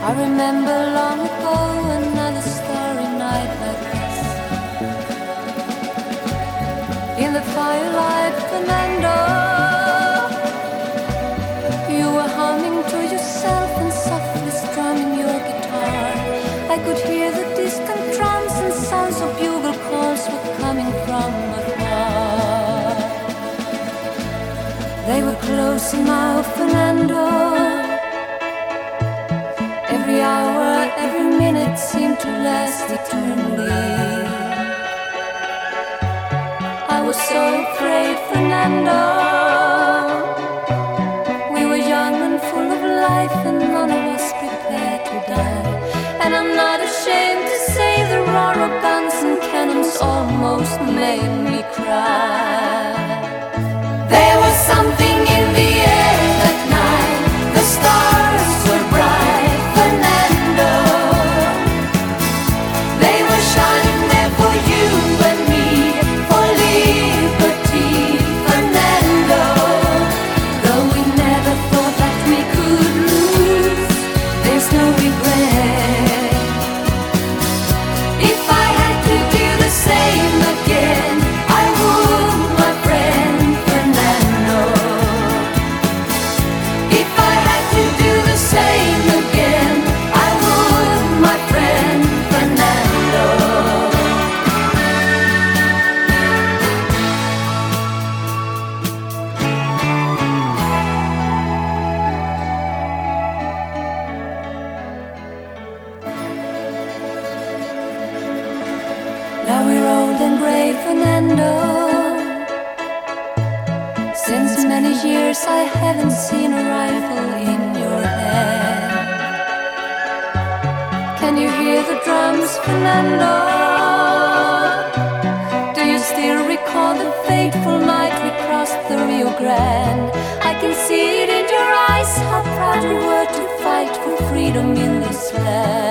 I remember long ago another starry night like this. In the firelight, Fernando, you were humming to yourself and softly strumming your guitar. I could hear the distant drums and sounds of bugle calls were coming from afar. They were close now, Fernando. Every hour, every minute seemed to last eternally. I was so afraid, Fernando. We were young and full of life, and none of us prepared to die. And I'm not ashamed to say the roar of guns and cannons almost made me cry. There was something in the air that night. The stars were bright, Fernando. They were shining there for you and me, for liberty, Fernando. Though we never thought that we could lose, there's no regret. If I had to do the same again, I would, my friend Fernando. If I had to do the same again, I would, my friend Fernando. Now we're old and gray, Fernando. Since many years I haven't seen a rifle in your hand. Can you hear the drums, Fernando? Do you still recall the fateful night we crossed the Rio Grande? I can see it in your eyes, how proud you were to fight for freedom in this land.